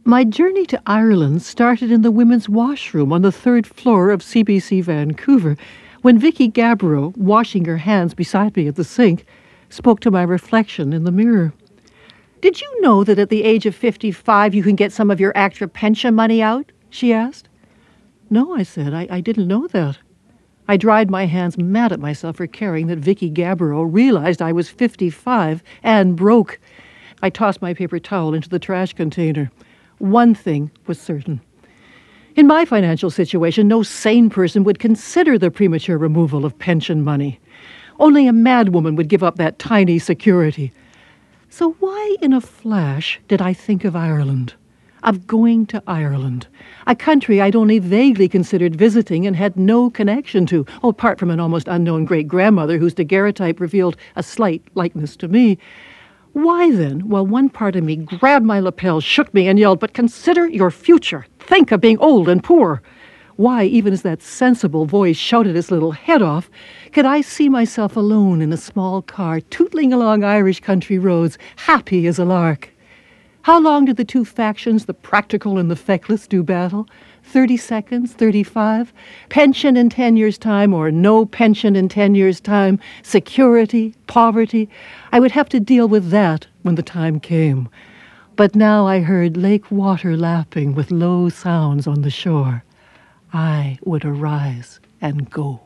My journey to Ireland started in the women's washroom on the third floor of CBC Vancouver, when Vicky Gabbro, washing her hands beside me at the sink, spoke to my reflection in the mirror. "Did you know that at the age of 55 you can get some of your ACTRA pension money out?" she asked. "No," I said, I didn't know that. I dried my hands, mad at myself for caring that Vicky Gabbro realized I was 55 and broke. I tossed my paper towel into the trash container. One thing was certain. In my financial situation, no sane person would consider the premature removal of pension money. Only a mad woman would give up that tiny security. So why in a flash did I think of Ireland? Of going to Ireland, a country I'd only vaguely considered visiting and had no connection to, apart from an almost unknown great-grandmother whose daguerreotype revealed a slight likeness to me. Why then, while one part of me grabbed my lapel, shook me, and yelled, "But consider your future. Think of being old and poor." Why, even as that sensible voice shouted its little head off, could I see myself alone in a small car, tootling along Irish country roads, happy as a lark? How long did the two factions, the practical and the feckless, do battle? 30 seconds, 35? Pension in 10 years' time or no pension in 10 years' time? Security, poverty? I would have to deal with that when the time came. But now I heard lake water lapping with low sounds on the shore. I would arise and go.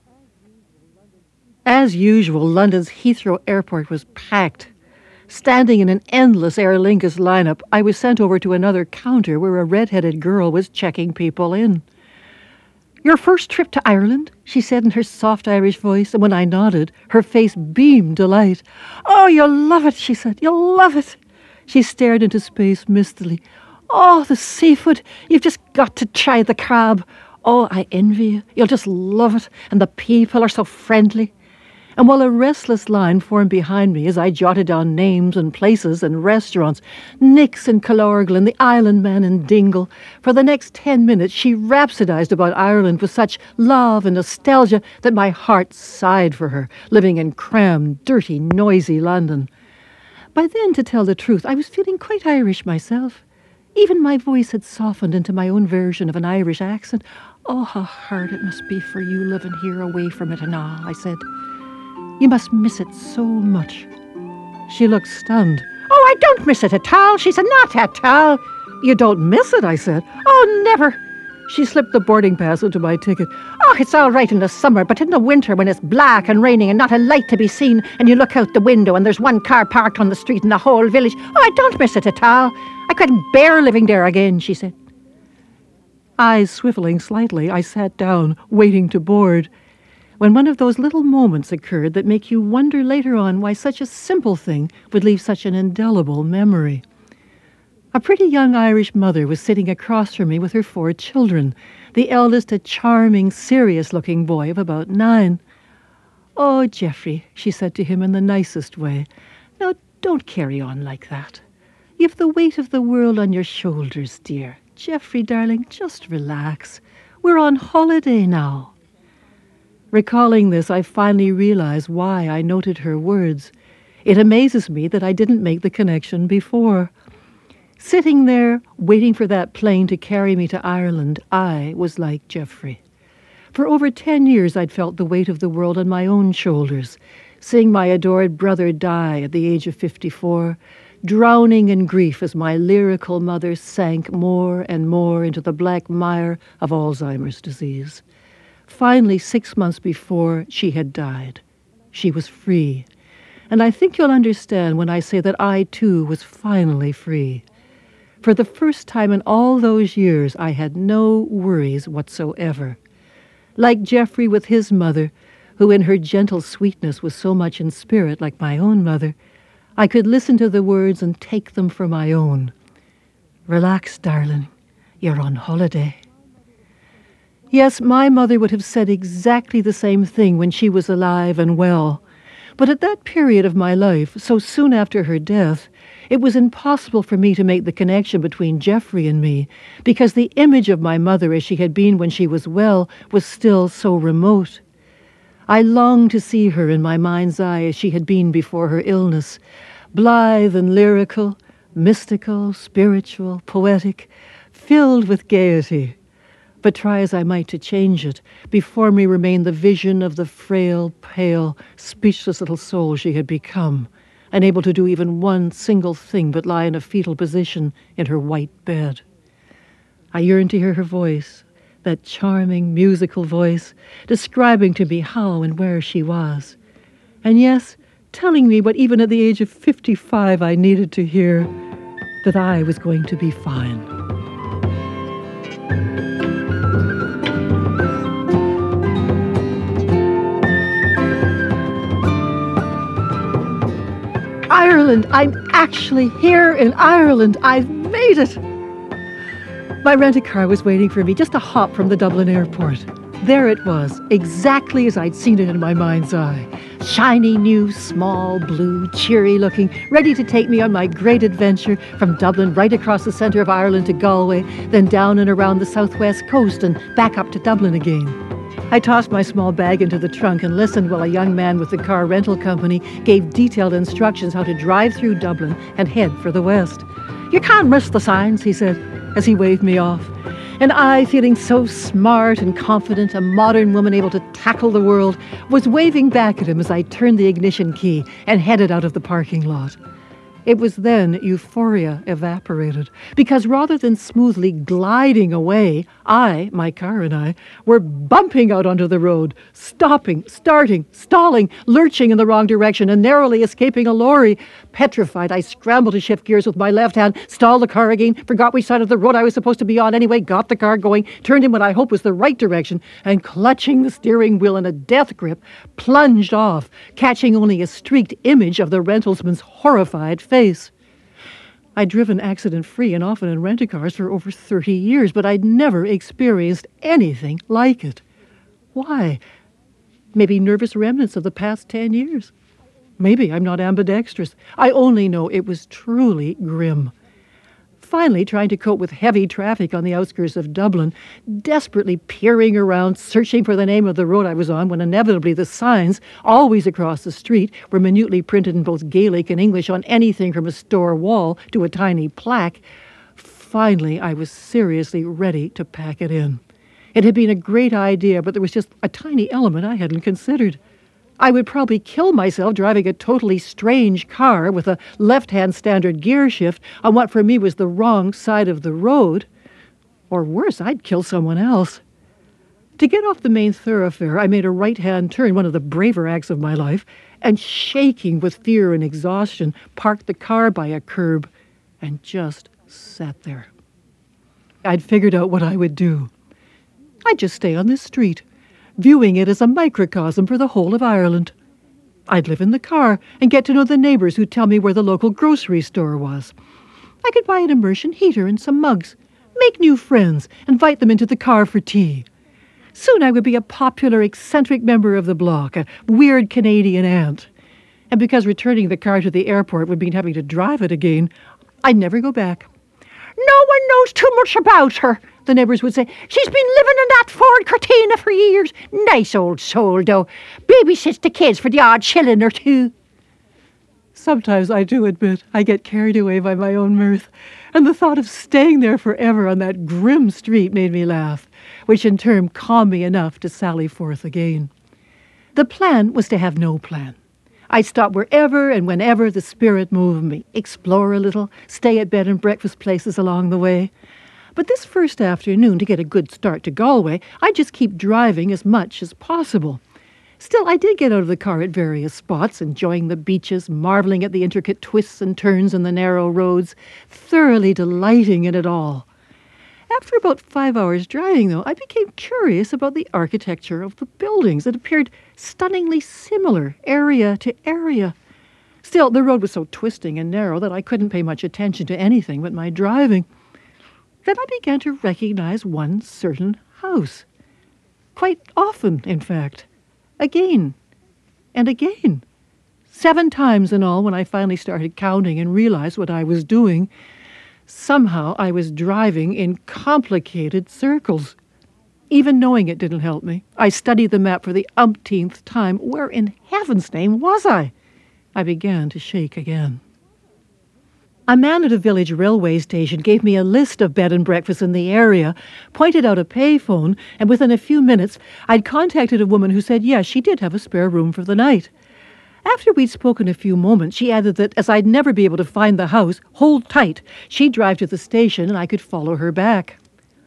As usual, London's Heathrow Airport was packed. Standing in an endless Aer Lingus lineup, I was sent over to another counter where a red-headed girl was checking people in. "Your first trip to Ireland?" she said in her soft Irish voice, and when I nodded, her face beamed delight. "Oh, you'll love it," she said. "You'll love it." She stared into space mistily. "Oh, the seafood. You've just got to try the crab. Oh, I envy you. You'll just love it. And the people are so friendly." And while a restless line formed behind me as I jotted down names and places and restaurants, Nick's in Killorglin, the Island Man in Dingle, for the next 10 minutes she rhapsodized about Ireland with such love and nostalgia that my heart sighed for her, living in crammed, dirty, noisy London. By then, to tell the truth, I was feeling quite Irish myself. Even my voice had softened into my own version of an Irish accent. "Oh, how hard it must be for you living here away from it and all," I said. "You must miss it so much." She looked stunned. "Oh, I don't miss it at all," she said. "Not at all." "You don't miss it?" I said. "Oh, never." She slipped the boarding pass into my ticket. "Oh, it's all right in the summer, but in the winter when it's black and raining and not a light to be seen and you look out the window and there's one car parked on the street in the whole village, oh, I don't miss it at all. I couldn't bear living there again," she said. Eyes swiveling slightly, I sat down, waiting to board, when one of those little moments occurred that make you wonder later on why such a simple thing would leave such an indelible memory. A pretty young Irish mother was sitting across from me with her 4 children, the eldest a charming, serious-looking boy of about 9. "Oh, Geoffrey," she said to him in the nicest way, "now don't carry on like that. You've the weight of the world on your shoulders, dear. Geoffrey, darling, just relax. We're on holiday now." Recalling this, I finally realized why I noted her words. It amazes me that I didn't make the connection before. Sitting there, waiting for that plane to carry me to Ireland, I was like Geoffrey. For over 10 years I'd felt the weight of the world on my own shoulders, seeing my adored brother die at the age of 54, drowning in grief as my lyrical mother sank more and more into the black mire of Alzheimer's disease. Finally, 6 months before, she had died. She was free. And I think you'll understand when I say that I, too, was finally free. For the first time in all those years, I had no worries whatsoever. Like Geoffrey with his mother, who in her gentle sweetness was so much in spirit like my own mother, I could listen to the words and take them for my own. "Relax, darling. You're on holiday." Yes, my mother would have said exactly the same thing when she was alive and well. But at that period of my life, so soon after her death, it was impossible for me to make the connection between Geoffrey and me, because the image of my mother as she had been when she was well was still so remote. I longed to see her in my mind's eye as she had been before her illness, blithe and lyrical, mystical, spiritual, poetic, filled with gaiety. But try as I might to change it, before me remained the vision of the frail, pale, speechless little soul she had become, unable to do even one single thing but lie in a fetal position in her white bed. I yearned to hear her voice, that charming, musical voice, describing to me how and where she was. And yes, telling me what even at the age of 55 I needed to hear, that I was going to be fine. Ireland! I'm actually here in Ireland! I've made it! My rent-a-car was waiting for me just a hop from the Dublin airport. There it was, exactly as I'd seen it in my mind's eye. Shiny, new, small, blue, cheery-looking, ready to take me on my great adventure from Dublin right across the centre of Ireland to Galway, then down and around the southwest coast and back up to Dublin again. I tossed my small bag into the trunk and listened while a young man with the car rental company gave detailed instructions how to drive through Dublin and head for the west. "You can't miss the signs," he said, as he waved me off. And I, feeling so smart and confident, a modern woman able to tackle the world, was waving back at him as I turned the ignition key and headed out of the parking lot. It was then euphoria evaporated, because rather than smoothly gliding away, my car and I, were bumping out onto the road, stopping, starting, stalling, lurching in the wrong direction, and narrowly escaping a lorry. Petrified, I scrambled to shift gears with my left hand, stalled the car again, forgot which side of the road I was supposed to be on anyway, got the car going, turned in what I hoped was the right direction, and clutching the steering wheel in a death grip, plunged off, catching only a streaked image of the rentalsman's horrified face. I'd driven accident-free and often in rent-a-cars for over 30 years, but I'd never experienced anything like it. Why? Maybe nervous remnants of the past 10 years. Maybe I'm not ambidextrous. I only know it was truly grim. Finally, trying to cope with heavy traffic on the outskirts of Dublin, desperately peering around, searching for the name of the road I was on, when inevitably the signs, always across the street, were minutely printed in both Gaelic and English on anything from a store wall to a tiny plaque. Finally, I was seriously ready to pack it in. It had been a great idea, but there was just a tiny element I hadn't considered. I would probably kill myself driving a totally strange car with a left-hand standard gear shift on what for me was the wrong side of the road. Or worse, I'd kill someone else. To get off the main thoroughfare, I made a right-hand turn, one of the braver acts of my life, and shaking with fear and exhaustion, parked the car by a curb and just sat there. I'd figured out what I would do. I'd just stay on this street, viewing it as a microcosm for the whole of Ireland. I'd live in the car and get to know the neighbours who'd tell me where the local grocery store was. I could buy an immersion heater and some mugs, make new friends, invite them into the car for tea. Soon I would be a popular, eccentric member of the block, a weird Canadian aunt. And because returning the car to the airport would mean having to drive it again, I'd never go back. "No one knows too much about her," the neighbours would say. "She's been living in that Ford Cortina for years. Nice old soul, though. Babysits the kids for the odd shilling or two." Sometimes, I do admit, I get carried away by my own mirth, and the thought of staying there forever on that grim street made me laugh, which in turn calmed me enough to sally forth again. The plan was to have no plan. I'd stop wherever and whenever the spirit moved me, explore a little, stay at bed and breakfast places along the way. But this first afternoon, to get a good start to Galway, I'd just keep driving as much as possible. Still, I did get out of the car at various spots, enjoying the beaches, marveling at the intricate twists and turns in the narrow roads, thoroughly delighting in it all. After about 5 hours driving, though, I became curious about the architecture of the buildings. It appeared stunningly similar, area to area. Still, the road was so twisting and narrow that I couldn't pay much attention to anything but my driving. Then I began to recognize one certain house. Quite often, in fact. Again and again. 7 times in all when I finally started counting and realized what I was doing. Somehow I was driving in complicated circles. Even knowing it didn't help me. I studied the map for the umpteenth time. Where in heaven's name was I? I began to shake again. A man at a village railway station gave me a list of bed and breakfasts in the area, pointed out a payphone, and within a few minutes I'd contacted a woman who said yes, she did have a spare room for the night. After we'd spoken a few moments, she added that as I'd never be able to find the house, hold tight. She'd drive to the station and I could follow her back.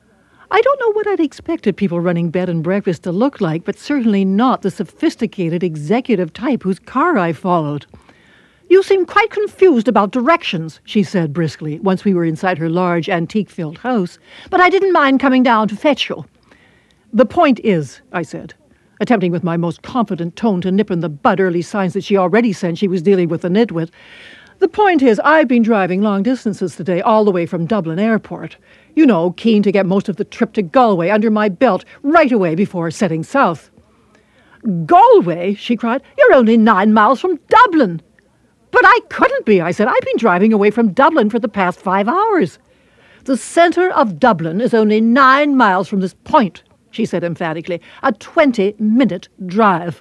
I don't know what I'd expected people running bed and breakfast to look like, but certainly not the sophisticated executive type whose car I followed. "You seem quite confused about directions," she said briskly, once we were inside her large, antique-filled house, "but I didn't mind coming down to fetch you." "The point is," I said, attempting with my most confident tone to nip in the bud early signs that she already sensed she was dealing with a nitwit, "the point is I've been driving long distances today, all the way from Dublin Airport. You know, keen to get most of the trip to Galway under my belt right away before setting south." "Galway?" she cried. "You're only 9 miles from Dublin." "But I couldn't be," I said. "I've been driving away from Dublin for the past 5 hours." "The centre of Dublin is only 9 miles from this point," she said emphatically. "A 20-minute drive."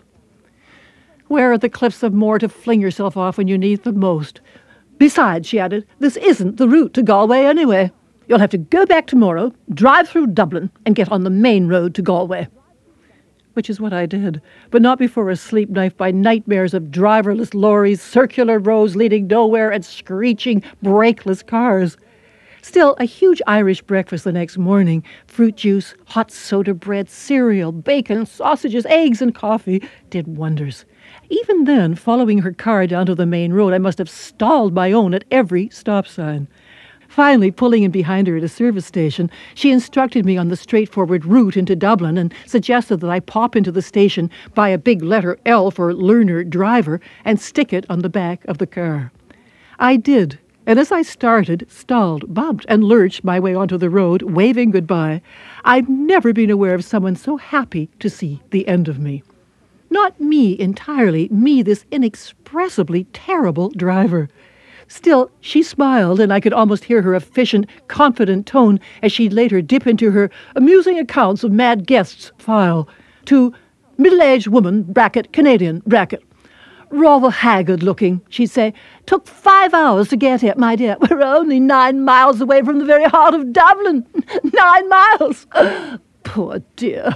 "Where are the cliffs of Moher to fling yourself off when you need them most? Besides," she added, "this isn't the route to Galway anyway. You'll have to go back tomorrow, drive through Dublin, and get on the main road to Galway." Which is what I did, but not before a sleep knifed by nightmares of driverless lorries, circular roads leading nowhere, and screeching, brakeless cars. Still, a huge Irish breakfast the next morning, fruit juice, hot soda bread, cereal, bacon, sausages, eggs, and coffee, did wonders. Even then, following her car down to the main road, I must have stalled my own at every stop sign. Finally, pulling in behind her at a service station, she instructed me on the straightforward route into Dublin and suggested that I pop into the station, buy a big letter L for learner driver, and stick it on the back of the car. I did, and as I started, stalled, bumped, and lurched my way onto the road, waving goodbye. I've never been aware of someone so happy to see the end of me. Not me entirely, me, this inexpressibly terrible driver. Still, she smiled, and I could almost hear her efficient, confident tone as she'd later dip into her amusing accounts of mad guests file to middle-aged woman, bracket, Canadian, bracket. "Rather haggard-looking," she'd say. "Took 5 hours to get here, my dear. We're only 9 miles away from the very heart of Dublin. 9 miles! Poor dear."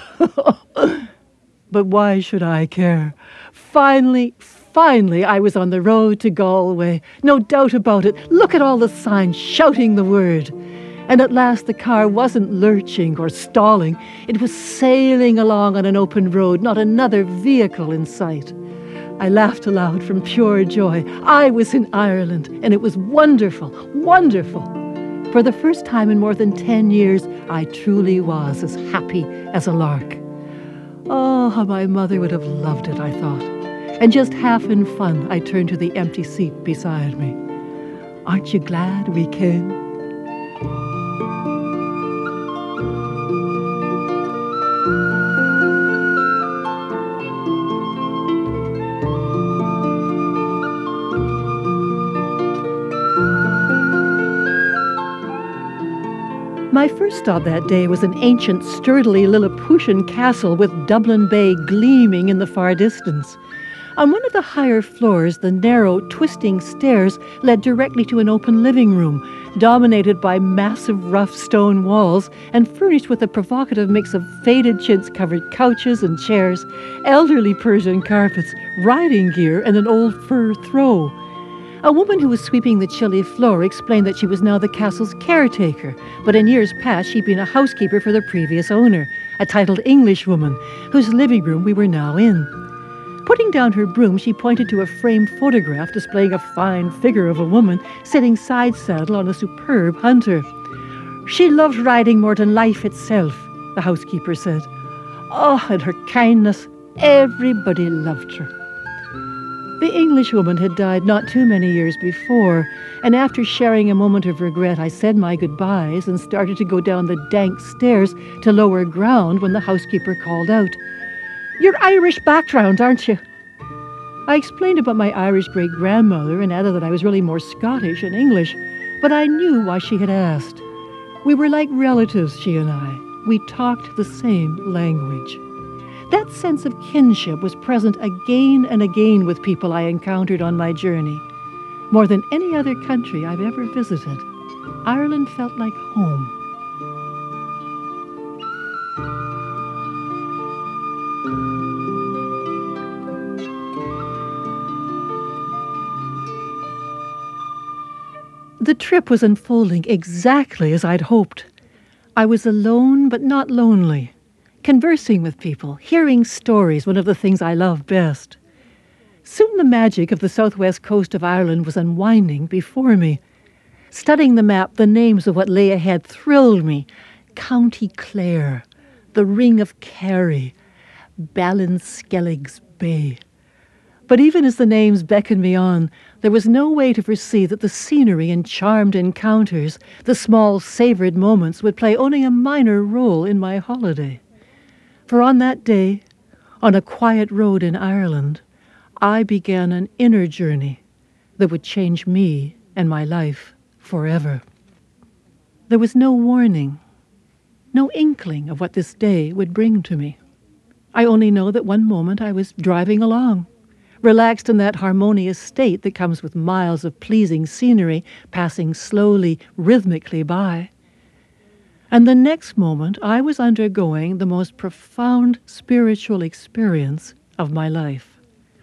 But why should I care? Finally, I was on the road to Galway. No doubt about it. Look at all the signs shouting the word. And at last the car wasn't lurching or stalling. It was sailing along on an open road, not another vehicle in sight. I laughed aloud from pure joy. I was in Ireland, and it was wonderful, wonderful. For the first time in more than 10 years, I truly was as happy as a lark. Oh, how my mother would have loved it, I thought. And just half in fun, I turned to the empty seat beside me. "Aren't you glad we came?" My first stop that day was an ancient, sturdily Lilliputian castle with Dublin Bay gleaming in the far distance. On one of the higher floors, the narrow, twisting stairs led directly to an open living room, dominated by massive rough stone walls and furnished with a provocative mix of faded chintz-covered couches and chairs, elderly Persian carpets, riding gear, and an old fur throw. A woman who was sweeping the chilly floor explained that she was now the castle's caretaker, but in years past she'd been a housekeeper for the previous owner, a titled Englishwoman, whose living room we were now in. Putting down her broom, she pointed to a framed photograph displaying a fine figure of a woman sitting side saddle on a superb hunter. "She loved riding more than life itself," the housekeeper said. "Oh, and her kindness, everybody loved her." The Englishwoman had died not too many years before, and after sharing a moment of regret, I said my goodbyes and started to go down the dank stairs to lower ground when the housekeeper called out, "You're Irish background, aren't you?" I explained about my Irish great-grandmother and added that I was really more Scottish and English, but I knew why she had asked. We were like relatives, she and I. We talked the same language. That sense of kinship was present again and again with people I encountered on my journey. More than any other country I've ever visited, Ireland felt like home. The trip was unfolding exactly as I'd hoped. I was alone but not lonely, conversing with people, hearing stories, one of the things I love best. Soon the magic of the southwest coast of Ireland was unwinding before me. Studying the map, the names of what lay ahead thrilled me. County Clare, the Ring of Kerry, Ballinskellig's Bay. But even as the names beckoned me on, there was no way to foresee that the scenery and charmed encounters, the small savoured moments, would play only a minor role in my holiday. For on that day, on a quiet road in Ireland, I began an inner journey that would change me and my life forever. There was no warning, no inkling of what this day would bring to me. I only know that one moment I was driving along, relaxed in that harmonious state that comes with miles of pleasing scenery passing slowly, rhythmically by. And the next moment I was undergoing the most profound spiritual experience of my life.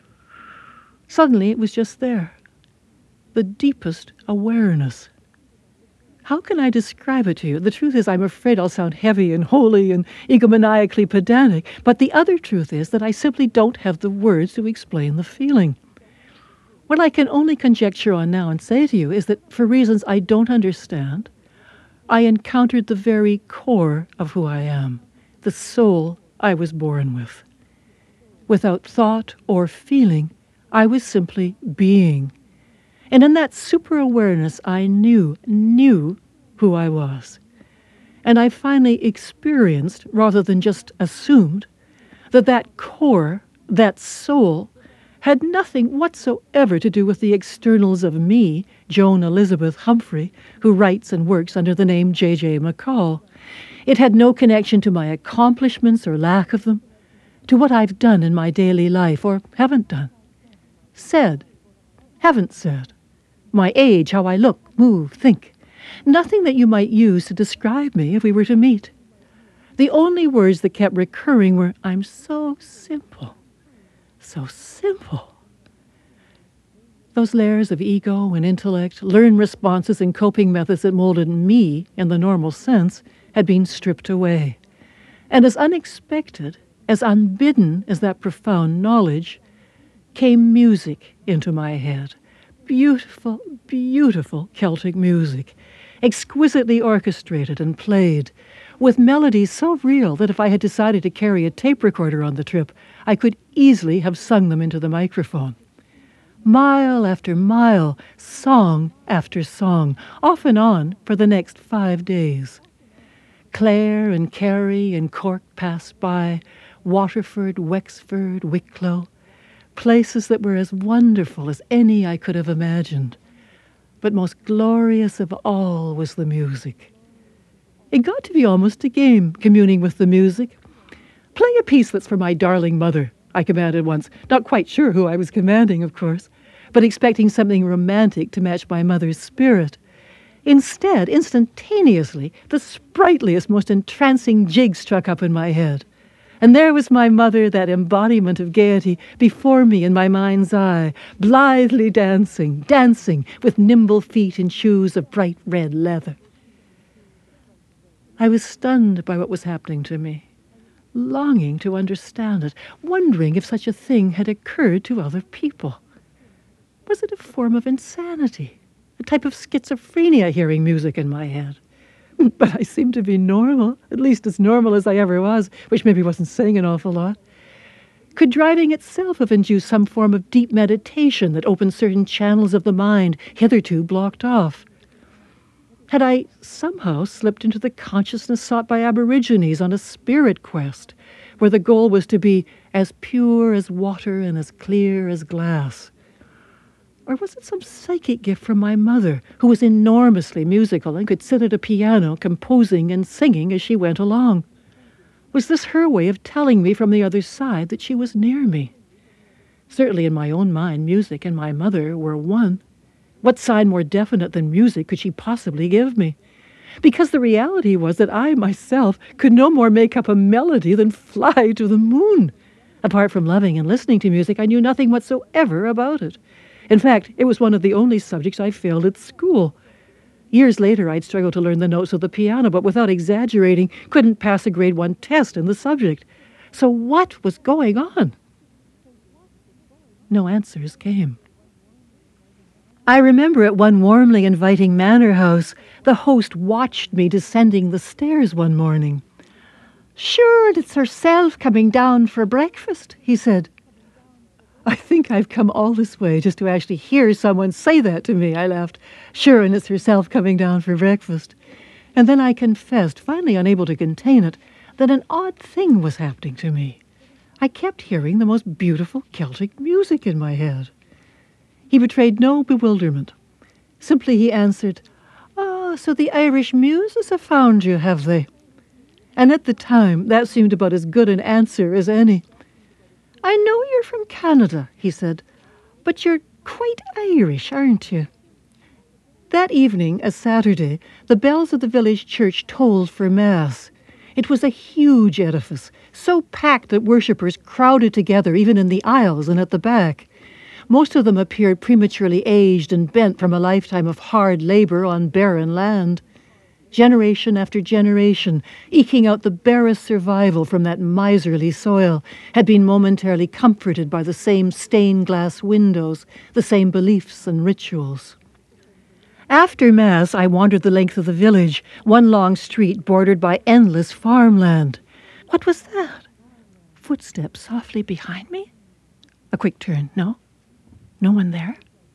Suddenly it was just there, the deepest awareness. How can I describe it to you? The truth is, I'm afraid I'll sound heavy and holy and egomaniacally pedantic, but the other truth is that I simply don't have the words to explain the feeling. What I can only conjecture on now and say to you is that for reasons I don't understand, I encountered the very core of who I am, the soul I was born with. Without thought or feeling, I was simply being. And in that super-awareness, I knew who I was. And I finally experienced, rather than just assumed, that core, that soul, had nothing whatsoever to do with the externals of me, Joan Elizabeth Humphrey, who writes and works under the name J.J. McCall. It had no connection to my accomplishments or lack of them, to what I've done in my daily life or haven't done. Said, haven't said. My age, how I look, move, think. Nothing that you might use to describe me if we were to meet. The only words that kept recurring were, I'm so simple, so simple. Those layers of ego and intellect, learned responses and coping methods that molded me in the normal sense had been stripped away. And as unexpected, as unbidden as that profound knowledge, came music into my head. Beautiful, beautiful Celtic music, exquisitely orchestrated and played, with melodies so real that if I had decided to carry a tape recorder on the trip, I could easily have sung them into the microphone. Mile after mile, song after song, off and on for the next 5 days. Clare and Kerry and Cork passed by, Waterford, Wexford, Wicklow, places that were as wonderful as any I could have imagined. But most glorious of all was the music. It got to be almost a game, communing with the music. Play a piece that's for my darling mother, I commanded once, not quite sure who I was commanding, of course, but expecting something romantic to match my mother's spirit. Instead, instantaneously, the sprightliest, most entrancing jig struck up in my head. And there was my mother, that embodiment of gaiety, before me in my mind's eye, blithely dancing, dancing, with nimble feet in shoes of bright red leather. I was stunned by what was happening to me, longing to understand it, wondering if such a thing had occurred to other people. Was it a form of insanity, a type of schizophrenia, hearing music in my head? But I seemed to be normal, at least as normal as I ever was, which maybe wasn't saying an awful lot. Could driving itself have induced some form of deep meditation that opened certain channels of the mind hitherto blocked off? Had I somehow slipped into the consciousness sought by Aborigines on a spirit quest, where the goal was to be as pure as water and as clear as glass? Or was it some psychic gift from my mother, who was enormously musical and could sit at a piano composing and singing as she went along? Was this her way of telling me from the other side that she was near me? Certainly in my own mind, music and my mother were one. What sign more definite than music could she possibly give me? Because the reality was that I myself could no more make up a melody than fly to the moon. Apart from loving and listening to music, I knew nothing whatsoever about it. In fact, it was one of the only subjects I failed at school. Years later, I'd struggled to learn the notes of the piano, but without exaggerating, couldn't pass a grade 1 test in the subject. So what was going on? No answers came. I remember at one warmly inviting manor house, the host watched me descending the stairs one morning. "Sure, it's herself coming down for breakfast," he said. "I think I've come all this way just to actually hear someone say that to me," I laughed. "Sure, and it's herself coming down for breakfast." And then I confessed, finally unable to contain it, that an odd thing was happening to me. I kept hearing the most beautiful Celtic music in my head. He betrayed no bewilderment. Simply he answered, "Ah, so the Irish muses have found you, have they?" And at the time, that seemed about as good an answer as any. "I know you're from Canada," he said, "but you're quite Irish, aren't you?" That evening, a Saturday, the bells of the village church tolled for Mass. It was a huge edifice, so packed that worshippers crowded together even in the aisles and at the back. Most of them appeared prematurely aged and bent from a lifetime of hard labor on barren land. Generation after generation, eking out the barest survival from that miserly soil, had been momentarily comforted by the same stained glass windows, the same beliefs and rituals. After Mass, I wandered the length of the village, one long street bordered by endless farmland. What was that? Footsteps softly behind me? A quick turn. No? No one there?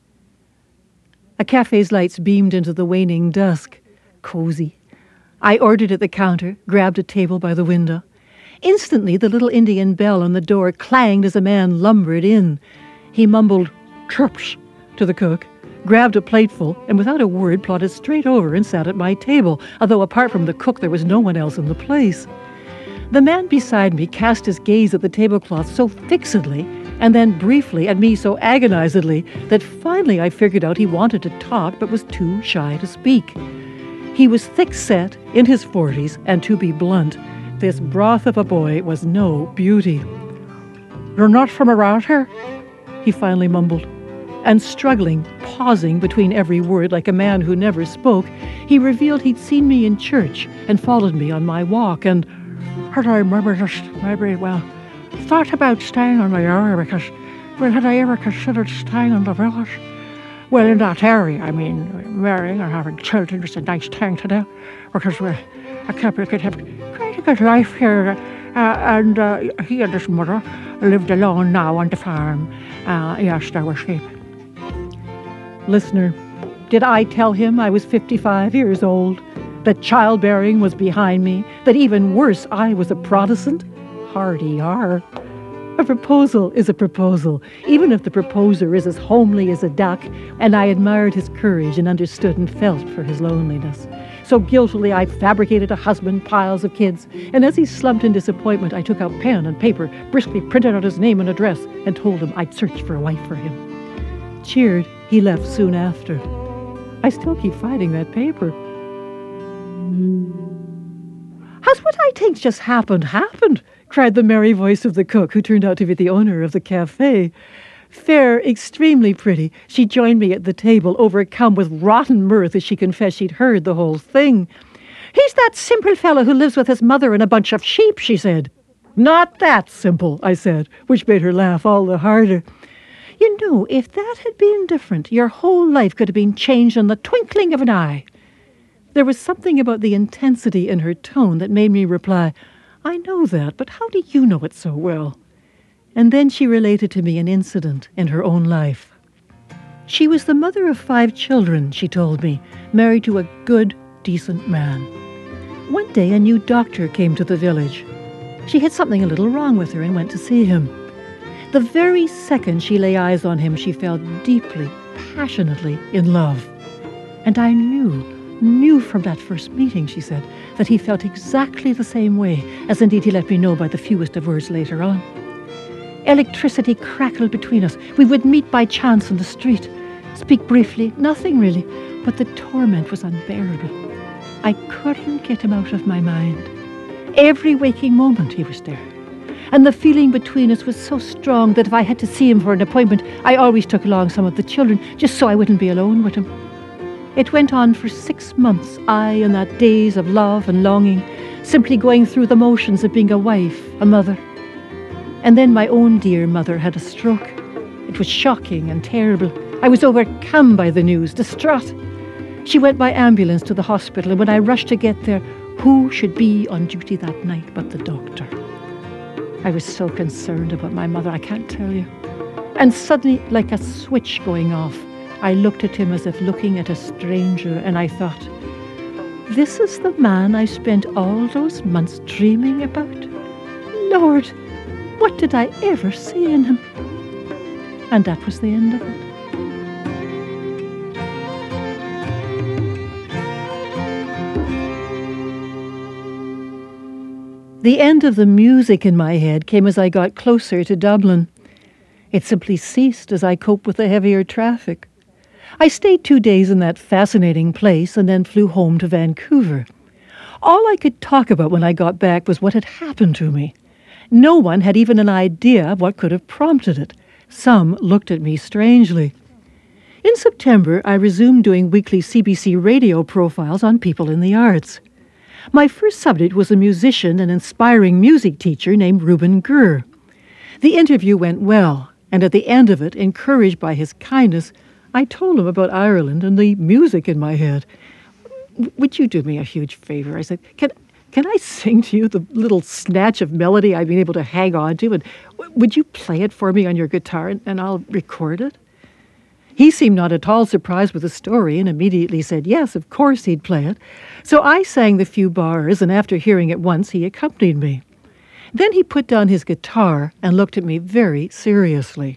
A cafe's lights beamed into the waning dusk. Cozy. I ordered at the counter, grabbed a table by the window. Instantly, the little Indian bell on the door clanged as a man lumbered in. He mumbled, "Chirps," to the cook, grabbed a plateful, and without a word plodded straight over and sat at my table, although apart from the cook there was no one else in the place. The man beside me cast his gaze at the tablecloth so fixedly, and then briefly at me so agonizedly, that finally I figured out he wanted to talk but was too shy to speak. He was thick-set, in his 40s, and to be blunt, this broth of a boy was no beauty. "You're not from around here?" he finally mumbled. And struggling, pausing between every word like a man who never spoke, he revealed he'd seen me in church and followed me on my walk, and had I maybe just thought about staying in the area because, had I ever considered staying in the village? Well, in that area, I mean, marrying or having children is a nice thing to do, because a couple could have quite a good life here, and he and his mother lived alone now on the farm. Yes, there were sheep. Listener, did I tell him I was 55 years old, that childbearing was behind me, that even worse, I was a Protestant? Hardy are. A proposal is a proposal, even if the proposer is as homely as a duck, and I admired his courage and understood and felt for his loneliness. So guiltily I fabricated a husband, piles of kids, and as he slumped in disappointment, I took out pen and paper, briskly printed out his name and address, and told him I'd search for a wife for him. Cheered, he left soon after. I still keep finding that paper. Has what I think just happened, cried the merry voice of the cook, who turned out to be the owner of the cafe. Fair, extremely pretty, she joined me at the table, overcome with rotten mirth as she confessed she'd heard the whole thing. "He's that simple fellow who lives with his mother and a bunch of sheep," she said. "Not that simple," I said, which made her laugh all the harder. "You know, if that had been different, your whole life could have been changed in the twinkling of an eye." There was something about the intensity in her tone that made me reply, "I know that, but how do you know it so well?" And then she related to me an incident in her own life. She was the mother of 5 children, she told me, married to a good, decent man. One day a new doctor came to the village. She had something a little wrong with her and went to see him. The very second she lay eyes on him, she fell deeply, passionately in love. And I knew from that first meeting, she said, that he felt exactly the same way, as indeed he let me know by the fewest of words later on. Electricity crackled between us. We would meet by chance in the street. Speak briefly, nothing really, but the torment was unbearable. I couldn't get him out of my mind. Every waking moment he was there. And the feeling between us was so strong that if I had to see him for an appointment, I always took along some of the children, just so I wouldn't be alone with him. It went on for 6 months, I in that daze of love and longing, simply going through the motions of being a wife, a mother. And then my own dear mother had a stroke. It was shocking and terrible. I was overcome by the news, distraught. She went by ambulance to the hospital, and when I rushed to get there, who should be on duty that night but the doctor? I was so concerned about my mother, I can't tell you. And suddenly, like a switch going off, I looked at him as if looking at a stranger, and I thought, this is the man I spent all those months dreaming about? Lord, what did I ever see in him? And that was the end of it. The end of the music in my head came as I got closer to Dublin. It simply ceased as I coped with the heavier traffic. I stayed 2 days in that fascinating place and then flew home to Vancouver. All I could talk about when I got back was what had happened to me. No one had even an idea of what could have prompted it. Some looked at me strangely. In September, I resumed doing weekly CBC radio profiles on people in the arts. My first subject was a musician and inspiring music teacher named Reuben Gur. The interview went well, and at the end of it, encouraged by his kindness, I told him about Ireland and the music in my head. Would you do me a huge favor? I said, can I sing to you the little snatch of melody I've been able to hang on to? And would you play it for me on your guitar and I'll record it? He seemed not at all surprised with the story and immediately said yes, of course he'd play it. So I sang the few bars, and after hearing it once, he accompanied me. Then he put down his guitar and looked at me very seriously.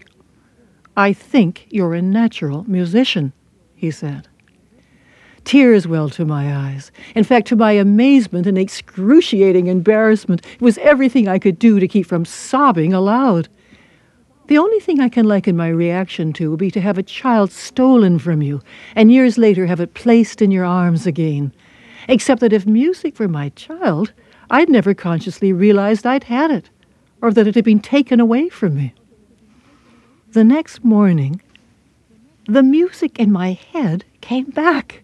I think you're a natural musician, he said. Tears welled to my eyes. In fact, to my amazement and excruciating embarrassment, it was everything I could do to keep from sobbing aloud. The only thing I can liken my reaction to would be to have a child stolen from you and years later have it placed in your arms again. Except that if music were my child, I'd never consciously realized I'd had it or that it had been taken away from me. The next morning, the music in my head came back.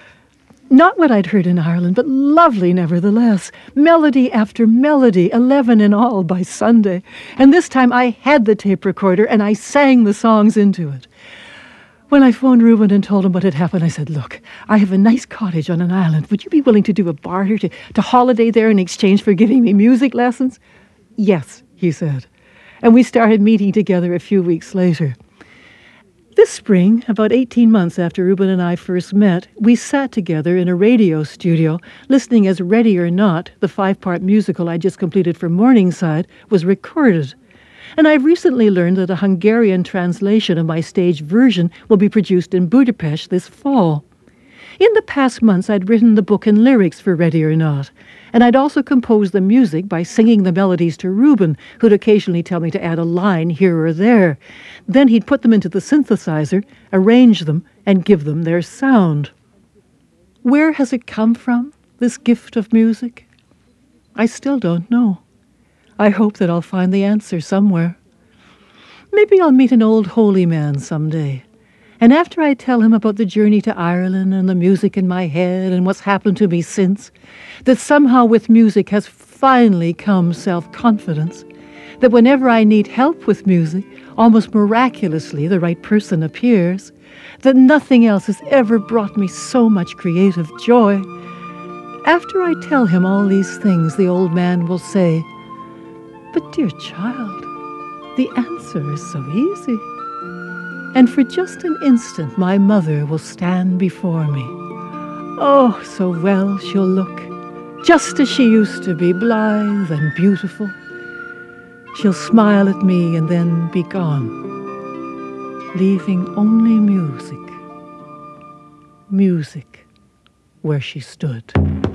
Not what I'd heard in Ireland, but lovely nevertheless. Melody after melody, 11 in all by Sunday. And this time I had the tape recorder and I sang the songs into it. When I phoned Reuben and told him what had happened, I said, look, I have a nice cottage on an island. Would you be willing to do a barter to holiday there in exchange for giving me music lessons? Yes, he said. And we started meeting together a few weeks later. This spring, about 18 months after Reuben and I first met, we sat together in a radio studio, listening as Ready or Not, the 5-part musical I just completed for Morningside, was recorded. And I've recently learned that a Hungarian translation of my stage version will be produced in Budapest this fall. In the past months, I'd written the book and lyrics for Ready or Not, and I'd also composed the music by singing the melodies to Reuben, who'd occasionally tell me to add a line here or there. Then he'd put them into the synthesizer, arrange them, and give them their sound. Where has it come from, this gift of music? I still don't know. I hope that I'll find the answer somewhere. Maybe I'll meet an old holy man someday. And after I tell him about the journey to Ireland and the music in my head and what's happened to me since, that somehow with music has finally come self-confidence, that whenever I need help with music, almost miraculously the right person appears, that nothing else has ever brought me so much creative joy. After I tell him all these things, the old man will say, "But dear child, the answer is so easy." And for just an instant, my mother will stand before me. Oh, so well she'll look, just as she used to be, blithe and beautiful. She'll smile at me and then be gone, leaving only music, music where she stood.